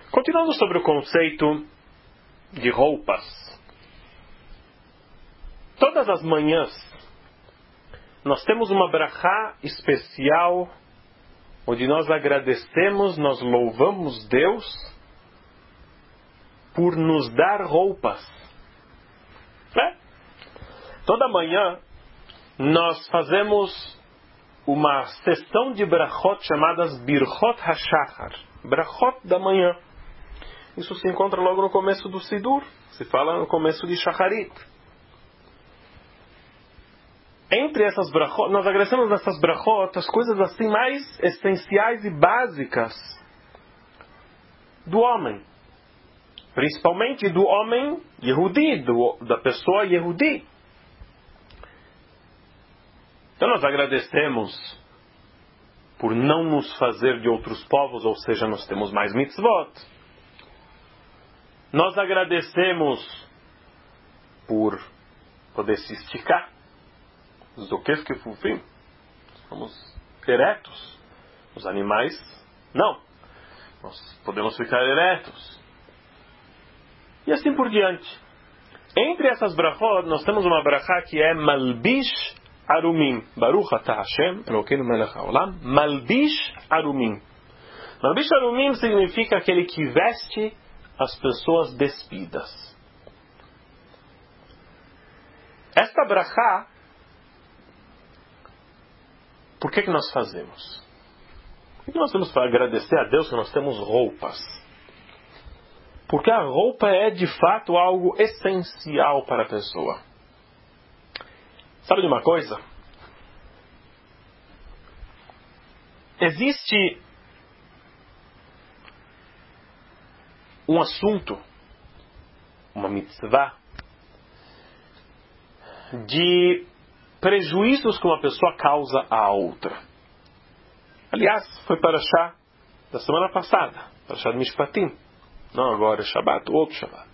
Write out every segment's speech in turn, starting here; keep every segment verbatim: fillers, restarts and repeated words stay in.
Continuando sobre o conceito de roupas. Todas as manhãs, nós temos uma brachá especial, onde nós agradecemos, nós louvamos Deus por nos dar roupas. É? Toda manhã, nós fazemos uma sessão de brachot chamadas Birchot HaShachar, brachot da manhã. Isso se encontra logo no começo do Sidur, se fala no começo de Shacharit. Entre essas brachot, nós agradecemos nessas brachot as coisas assim mais essenciais e básicas do homem. Principalmente do homem Yehudi, do, da pessoa Yehudi. Então nós agradecemos por não nos fazer de outros povos, ou seja, nós temos mais mitzvot. Nós agradecemos por poder se esticar. Do que que fufim? Somos eretos. Os animais, não. Nós podemos ficar eretos. E assim por diante. Entre essas brachot, nós temos uma brachá que é Malbish Arumim. Baruch atah Hashem, Elokeinu melech haolam. Malbish Arumim. Malbish Arumim significa aquele que veste as pessoas despidas. Esta brachá, por que que nós fazemos? Por que nós temos para agradecer a Deus que nós temos roupas? Porque a roupa é de fato algo essencial para a pessoa. Sabe de uma coisa? Existe um assunto, uma mitzvah, de prejuízos que uma pessoa causa à outra. Aliás, foi para Parashá da semana passada, Parashá de Mishpatim. Não agora é Shabbat, outro Shabbat.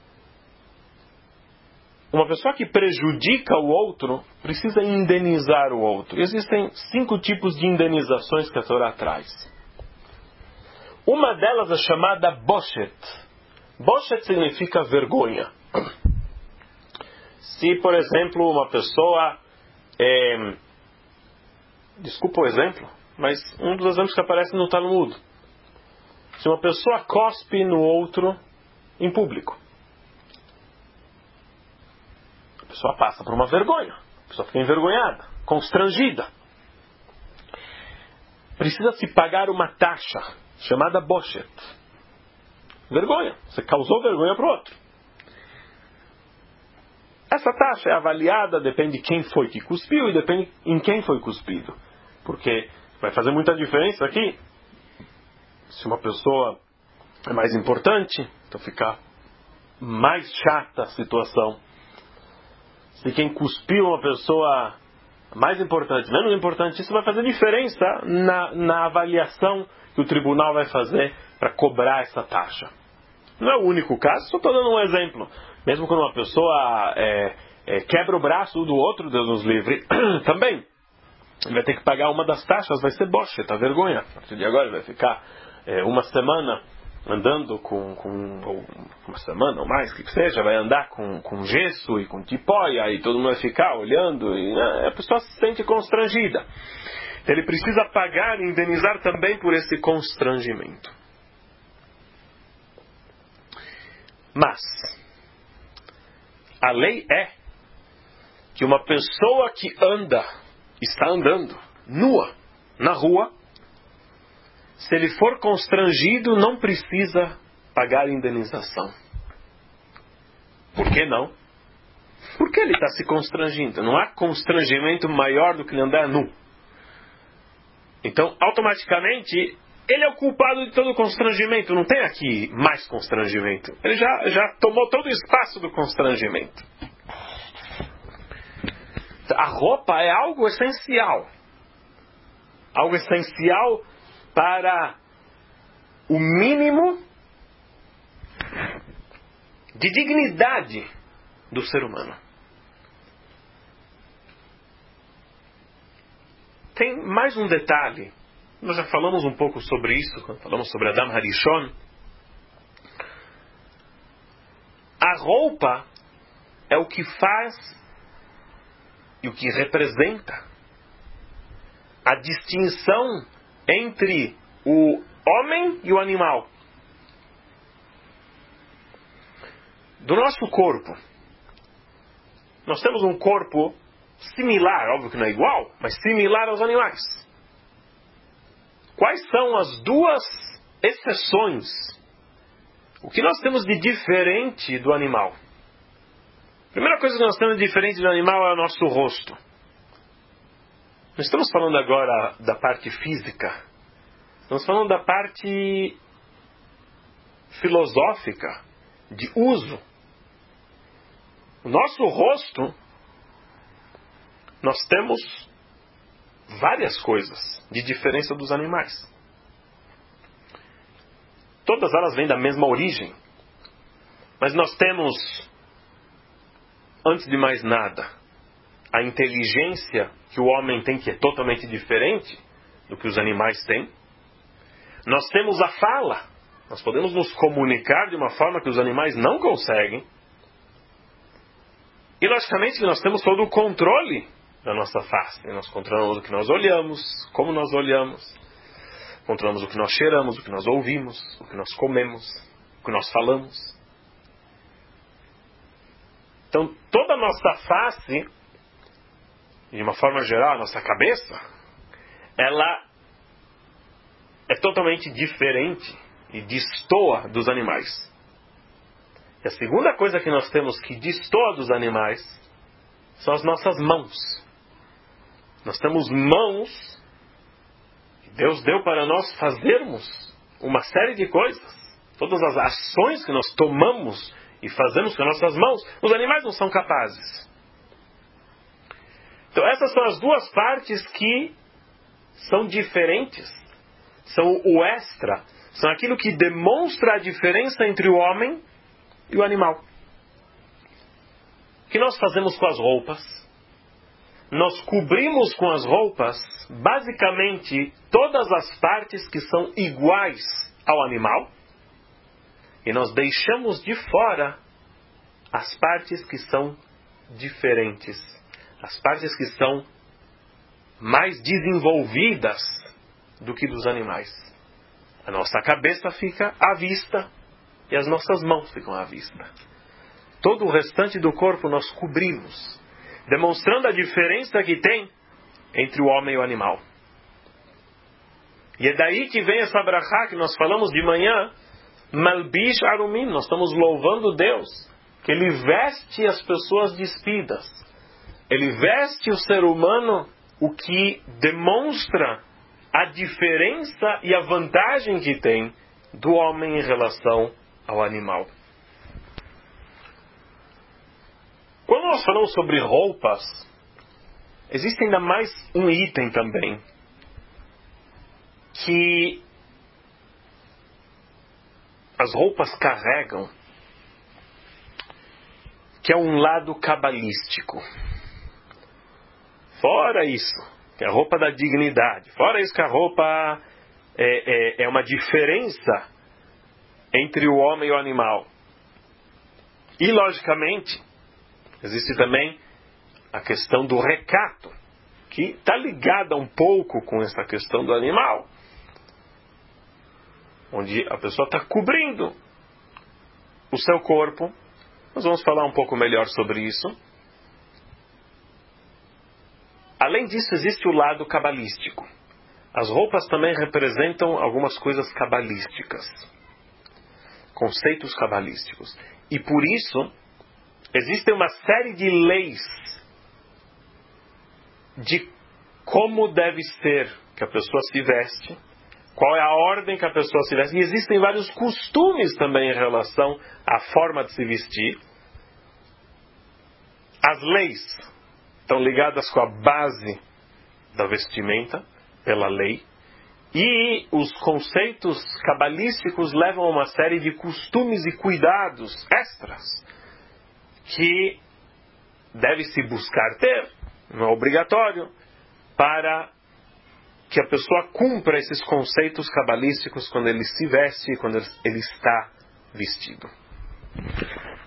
Uma pessoa que prejudica o outro precisa indenizar o outro. Existem cinco tipos de indenizações que a Torá traz. Uma delas é chamada Boshet. Boshet significa vergonha. Se, por exemplo, uma pessoa... É, desculpa o exemplo, mas um dos exemplos que aparece no Talmud. Se uma pessoa cospe no outro em público, a pessoa passa por uma vergonha. A pessoa fica envergonhada, constrangida. Precisa se pagar uma taxa chamada Boshet. Vergonha. Você causou vergonha para o outro. Essa taxa é avaliada, depende de quem foi que cuspiu e depende em quem foi cuspido. Porque vai fazer muita diferença aqui. Se uma pessoa é mais importante, então fica mais chata a situação. Se quem cuspiu é uma pessoa mais importante, menos importante, isso vai fazer diferença na, na avaliação que o tribunal vai fazer para cobrar essa taxa. Não é o único caso, só estou dando um exemplo. Mesmo quando uma pessoa é, é, quebra o braço do outro, Deus nos livre, também. Ele vai ter que pagar uma das taxas, vai ser bocha, tá vergonha. A partir de agora ele vai ficar é, uma semana andando com, com ou uma semana ou mais, o que, que seja, vai andar com, com gesso e com tipóia, e todo mundo vai ficar olhando, e né, a pessoa se sente constrangida. Ele precisa pagar e indenizar também por esse constrangimento. Mas a lei é que uma pessoa que anda, está andando, nua, na rua, se ele for constrangido, não precisa pagar indenização. Por que não? Porque ele está se constrangindo. Não há constrangimento maior do que ele andar nu. Então, automaticamente, ele é o culpado de todo o constrangimento. Não tem aqui mais constrangimento. Ele já, já tomou todo o espaço do constrangimento. A roupa é algo essencial. Algo essencial para o mínimo de dignidade do ser humano. Tem mais um detalhe. Nós já falamos um pouco sobre isso, quando falamos sobre Adam Harishon. roupa é o que faz e o que representa a distinção entre o homem e o animal. Do nosso corpo, nós temos um corpo similar, óbvio que não é igual, mas similar aos animais. Quais são as duas exceções? O que nós temos de diferente do animal? A primeira coisa que nós temos de diferente do animal é o nosso rosto. Não estamos falando agora da parte física. Estamos falando da parte filosófica, de uso. O nosso rosto, nós temos várias coisas de diferença dos animais. Todas elas vêm da mesma origem. Mas nós temos, antes de mais nada, a inteligência que o homem tem, que é totalmente diferente do que os animais têm. Nós temos a fala. Nós podemos nos comunicar de uma forma que os animais não conseguem. E, logicamente, nós temos todo o controle da nossa face. Nós controlamos o que nós olhamos, como nós olhamos. Controlamos o que nós cheiramos, o que nós ouvimos, o que nós comemos, o que nós falamos. Então, toda a nossa face, de uma forma geral, a nossa cabeça, ela é totalmente diferente e destoa dos animais. E a segunda coisa que nós temos que destoa dos animais são as nossas mãos. Nós temos mãos que Deus deu para nós fazermos uma série de coisas. Todas as ações que nós tomamos e fazemos com as nossas mãos, os animais não são capazes. Então essas são as duas partes que são diferentes. São o extra. São aquilo que demonstra a diferença entre o homem e o animal. O que nós fazemos com as roupas? Nós cobrimos com as roupas, basicamente, todas as partes que são iguais ao animal. E nós deixamos de fora as partes que são diferentes. As partes que são mais desenvolvidas do que dos animais. A nossa cabeça fica à vista e as nossas mãos ficam à vista. Todo o restante do corpo nós cobrimos, demonstrando a diferença que tem entre o homem e o animal. E é daí que vem essa brachá que nós falamos de manhã, Malbish Arumim. Nós estamos louvando Deus, que Ele veste as pessoas despidas. Ele veste o ser humano, o que demonstra a diferença e a vantagem que tem do homem em relação ao animal. Quando nós falamos sobre roupas, existe ainda mais um item também, que as roupas carregam, que é um lado cabalístico. Fora isso, que é a roupa da dignidade. Fora isso, que a roupa é, é, é uma diferença entre o homem e o animal. E, logicamente, existe também a questão do recato, que está ligada um pouco com essa questão do animal, onde a pessoa está cobrindo o seu corpo. Nós vamos falar um pouco melhor sobre isso. Além disso, existe o lado cabalístico. As roupas também representam algumas coisas cabalísticas, conceitos cabalísticos. E por isso, existem uma série de leis de como deve ser que a pessoa se veste, qual é a ordem que a pessoa se veste. E existem vários costumes também em relação à forma de se vestir. As leis estão ligadas com a base da vestimenta, pela lei. E os conceitos cabalísticos levam a uma série de costumes e cuidados extras que deve-se buscar ter, não é obrigatório, para que a pessoa cumpra esses conceitos cabalísticos quando ele se veste e quando ele está vestido.